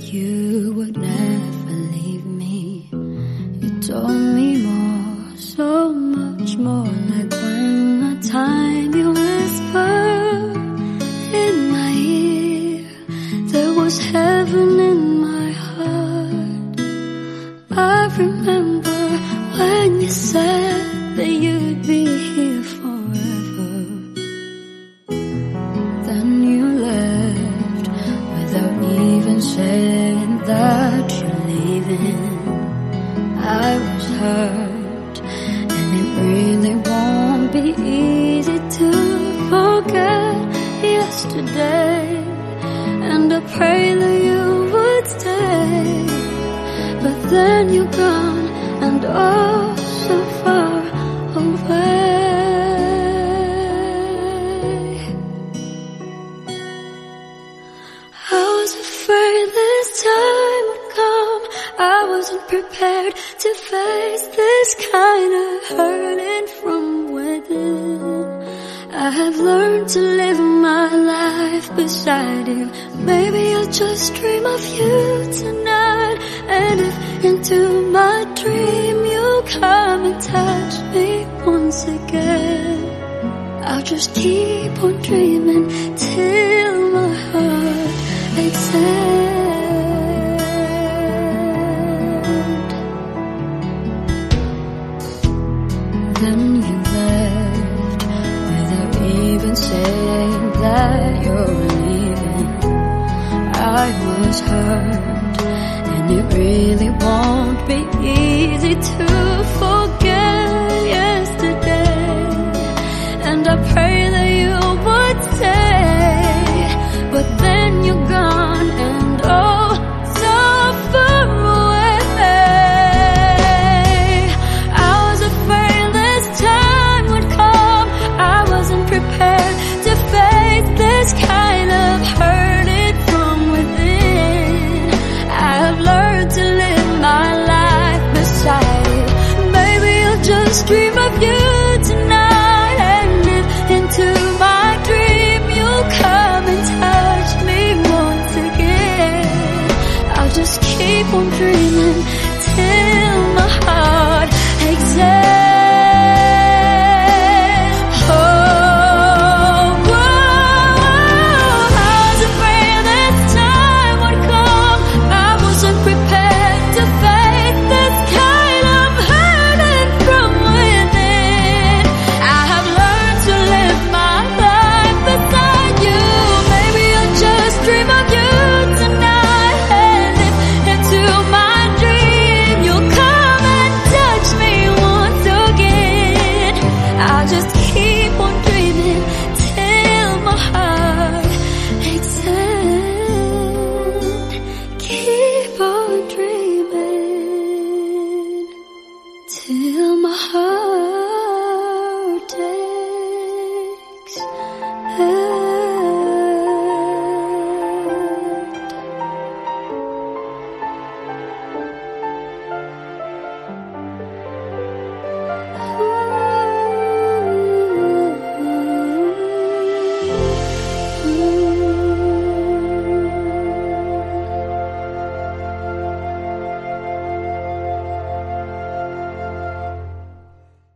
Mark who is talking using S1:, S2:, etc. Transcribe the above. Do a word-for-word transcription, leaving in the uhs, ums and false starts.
S1: you would never leave me. You told me more, so much more, like when a tiny whisper in my ear. There was heaven in my heart. I remember when you said that you'd be here forever. Then you left without even saying that you're leaving. I was hurt, and it really won't be easy to forget yesterday. And I pray that you would stay, but then you're gone, and oh, so far away. I was afraid this time would come. I wasn't prepared to face this kind of hurting from within. I have learned to live my life beside you. Maybe I'll just dream of you tonight. And if into my dream you'll come and touch me once again, I'll just keep on dreaming till my heart exhales. Then you left without even saying that you're leaving. I was hurt, and it really won't be easy to